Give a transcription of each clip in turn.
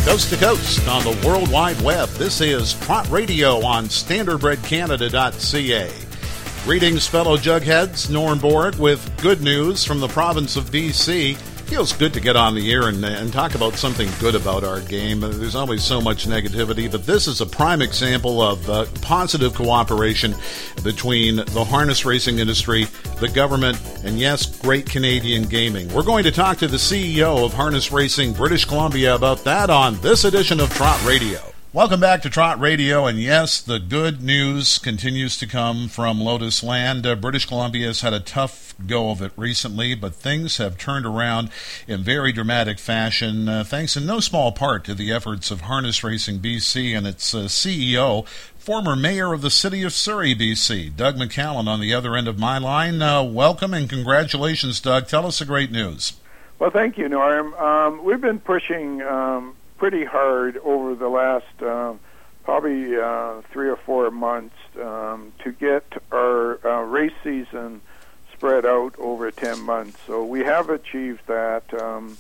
Coast to coast on the World Wide Web. This is Trot Radio on standardbredcanada.ca. Greetings, fellow jugheads. Norm Borg with good news from the province of BC. Feels good to get on the air and talk about something good about our game. There's always so much negativity, but this is a prime example of positive cooperation between the harness racing industry, the government, and yes, Great Canadian Gaming. We're going to talk to the CEO of Harness Racing British Columbia about that on this edition of Trot Radio. Welcome back to Trot Radio, and yes, the good news continues to come from Lotus Land. British Columbia has had a tough go of it recently, but things have turned around in very dramatic fashion, thanks in no small part to the efforts of Harness Racing BC and its CEO, former mayor of the city of Surrey, BC, Doug McCallum, on the other end of my line. Welcome and congratulations, Doug. Tell us the great news. Well, thank you, Norm. We've been pushing pretty hard over the last probably 3 or 4 months to get our race season spread out over 10 months. So we have achieved that.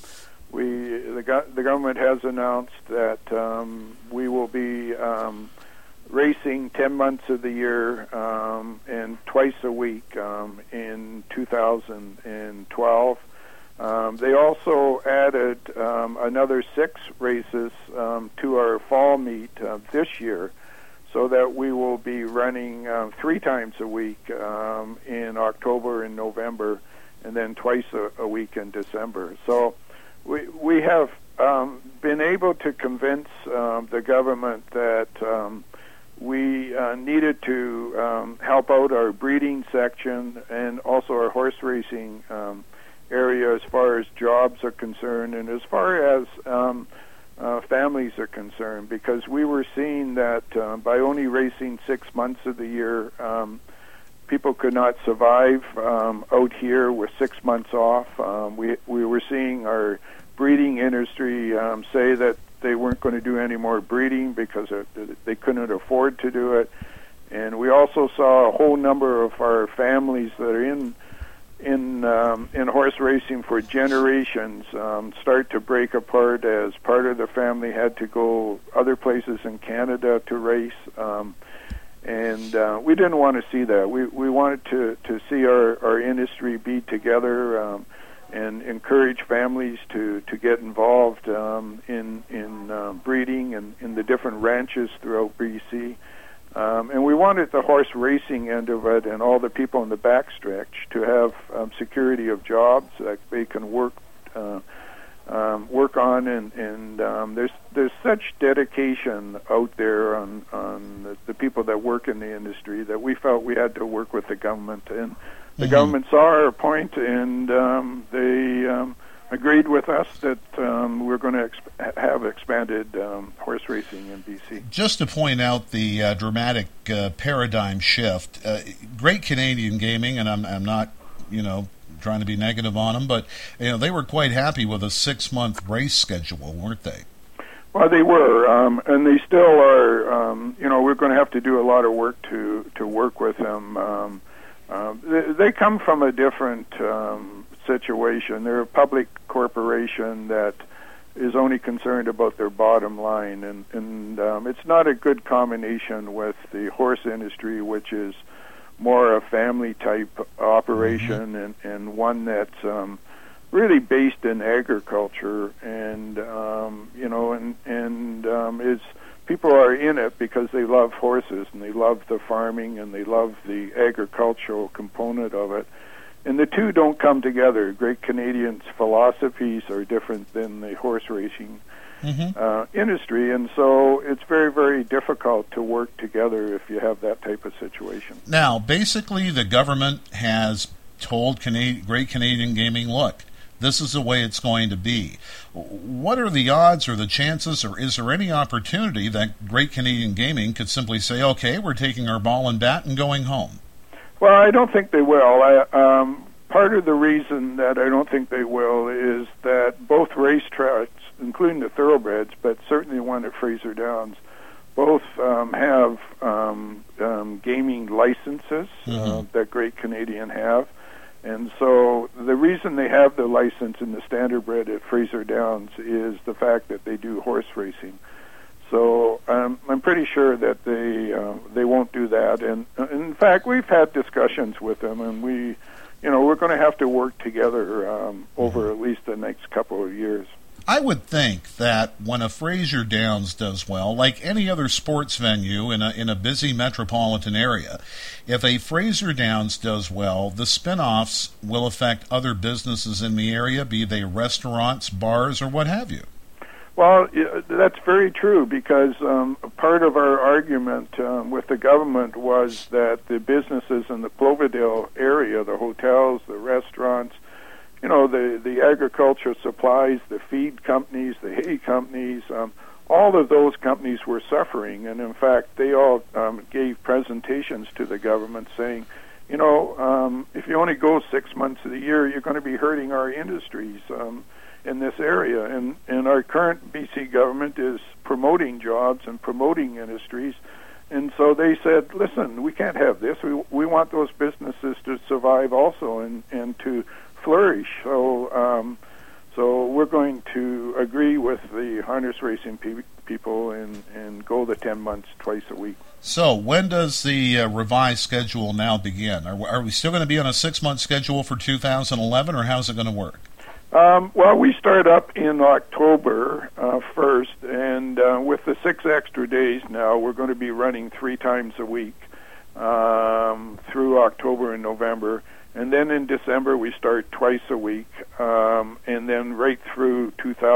The government has announced that we will be racing 10 months of the year and twice a week in 2012. They also added another 6 races to our fall meet this year, so that we will be running 3 times a week in October and November, and then twice a week in December. So we have been able to convince the government that we needed to help out our breeding section and also our horse racing area as far as jobs are concerned and as far as families are concerned, because we were seeing that by only racing 6 months of the year, people could not survive out here with 6 months off. We were seeing our breeding industry say that they weren't going to do any more breeding because they couldn't afford to do it. And we also saw a whole number of our families that are in horse racing for generations start to break apart as part of the family had to go other places in Canada to race, and we didn't want to see that. We wanted to see our industry be together and encourage families to get involved in breeding and in the different ranches throughout BC. And we wanted the horse racing end of it and all the people in the backstretch to have security of jobs that they can work on, and there's such dedication out there on the people that work in the industry that we felt we had to work with the government, and the government saw our point, and they agreed with us that we're going to have expanded horse racing in BC. Just to point out the dramatic paradigm shift, Great Canadian Gaming, and I'm not, trying to be negative on them, but they were quite happy with a 6-month race schedule, weren't they? Well, they were, and they still are. We're going to have to do a lot of work to work with them. They come from a different situation. They're a public corporation that is only concerned about their bottom line, and it's not a good combination with the horse industry, which is more a family type operation, and one that's really based in agriculture, and is people are in it because they love horses and they love the farming and they love the agricultural component of it. And the two don't come together. Great Canadians' philosophies are different than the horse racing industry, and so it's very, very difficult to work together if you have that type of situation. Now, basically, the government has told Great Canadian Gaming, look, this is the way it's going to be. What are the odds or the chances, or is there any opportunity that Great Canadian Gaming could simply say, okay, we're taking our ball and bat and going home? Well, I don't think they will. Part of the reason that I don't think they will is that both racetracks, including the thoroughbreds, but certainly one at Fraser Downs, both have gaming licenses that Great Canadian have, And so the reason they have the license in the standardbred at Fraser Downs is the fact that they do horse racing. So I'm pretty sure that they won't do that. And in fact, we've had discussions with them, and we're going to have to work together over at least the next couple of years. I would think that when a Fraser Downs does well, like any other sports venue in a busy metropolitan area, if a Fraser Downs does well, the spin-offs will affect other businesses in the area, be they restaurants, bars, or what have you. Well, that's very true, because part of our argument with the government was that the businesses in the Cloverdale area, the hotels, the restaurants, the agricultural supplies, the feed companies, the hay companies, all of those companies were suffering. And in fact, they all gave presentations to the government saying, if you only go 6 months of the year, you're going to be hurting our industries in this area. And our current BC government is promoting jobs and promoting industries. And so they said, listen, we can't have this. We want those businesses to survive also and to flourish. So we're going to agree with the harness racing people and go the 10 months twice a week. So when does the revised schedule now begin? Are we still going to be on a 6-month schedule for 2011, or how's it going to work? Well, we start up in October 1st, and with the 6 extra days now, we're going to be running 3 times a week through October and November. And then in December, we start twice a week, and then right through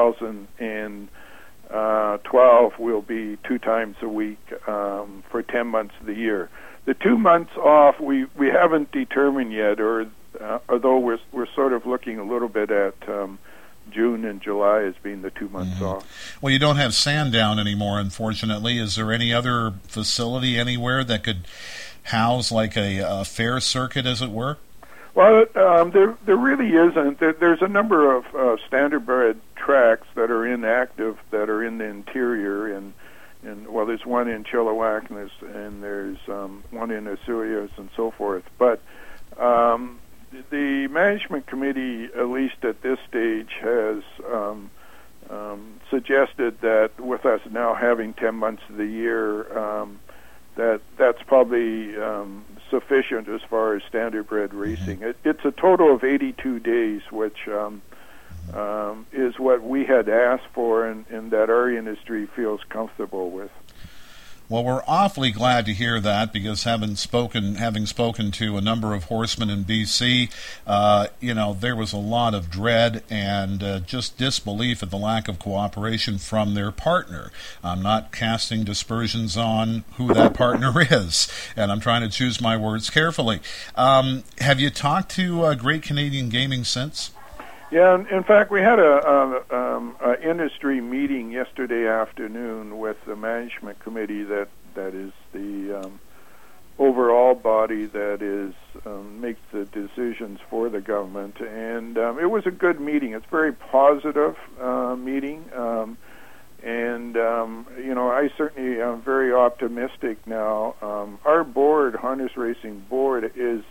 2012, we'll be 2 times a week for 10 months of the year. The 2 months off, we haven't determined yet, although we're sort of looking a little bit at June and July as being the 2 months off. Well, you don't have Sandown anymore, unfortunately. Is there any other facility anywhere that could house like a fair circuit, as it were? Well, there really isn't. There's a number of standardbred tracks that are inactive, that are in the interior, and well, there's one in Chilliwack, and there's one in Osoyoos and so forth. But the management committee, at least at this stage, has suggested that with us now having 10 months of the year, that's probably sufficient as far as standardbred racing. It's a total of 82 days, which is what we had asked for and that our industry feels comfortable with. Well, we're awfully glad to hear that, because having spoken to a number of horsemen in BC, there was a lot of dread and just disbelief at the lack of cooperation from their partner. I'm not casting dispersions on who that partner is, and I'm trying to choose my words carefully. Have you talked to Great Canadian Gaming since? Yeah, in fact, we had a industry meeting yesterday afternoon with the management committee that is the overall body that is makes the decisions for the government, and it was a good meeting. It's a very positive meeting, and I certainly am very optimistic now. Our board, Harness Racing Board, is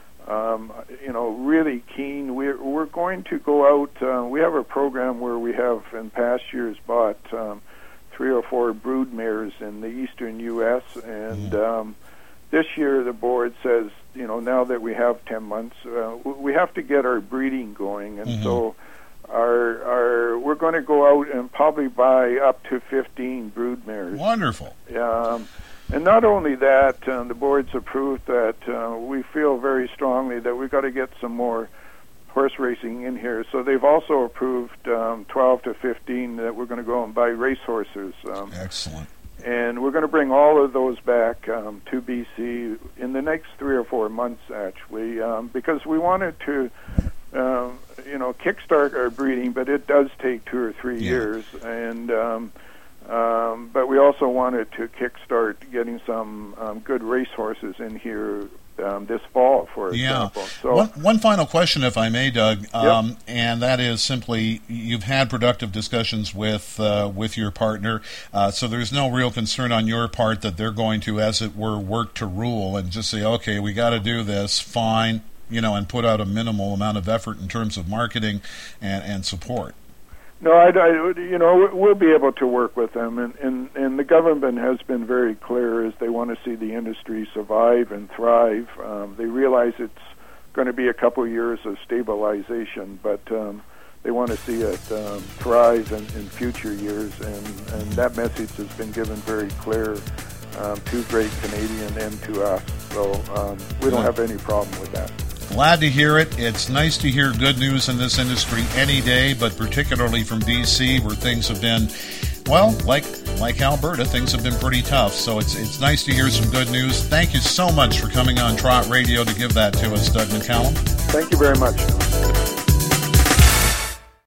really keen. We're going to go out. We have a program where we have in past years bought 3 or 4 brood mares in the eastern U.S. and this year the board says, now that we have 10 months, we have to get our breeding going, and so we're going to go out and probably buy up to 15 brood mares. Wonderful. And not only that, the board's approved that we feel very strongly that we've got to get some more horse racing in here. So they've also approved 12 to 15 that we're going to go and buy racehorses. Excellent. And we're going to bring all of those back to BC in the next 3 or 4 months, actually, because we wanted to, kickstart our breeding, but it does take 2 or 3 years. And but we also wanted to kickstart getting some good racehorses in here this fall, for example. So one final question, if I may, Doug, and that is simply, you've had productive discussions with your partner, so there's no real concern on your part that they're going to, as it were, work to rule and just say, okay, we got to do this, fine, and put out a minimal amount of effort in terms of marketing and support. No, we'll be able to work with them, and the government has been very clear as they want to see the industry survive and thrive. They realize it's going to be a couple of years of stabilization, but they want to see it thrive in future years, and that message has been given very clear to Great Canadian and to us. So we don't have any problem with that. Glad to hear it. It's nice to hear good news in this industry any day, but particularly from BC, where things have been, well, like Alberta, things have been pretty tough. So it's nice to hear some good news. Thank you so much for coming on Trot Radio to give that to us, Doug McCallum. Thank you very much.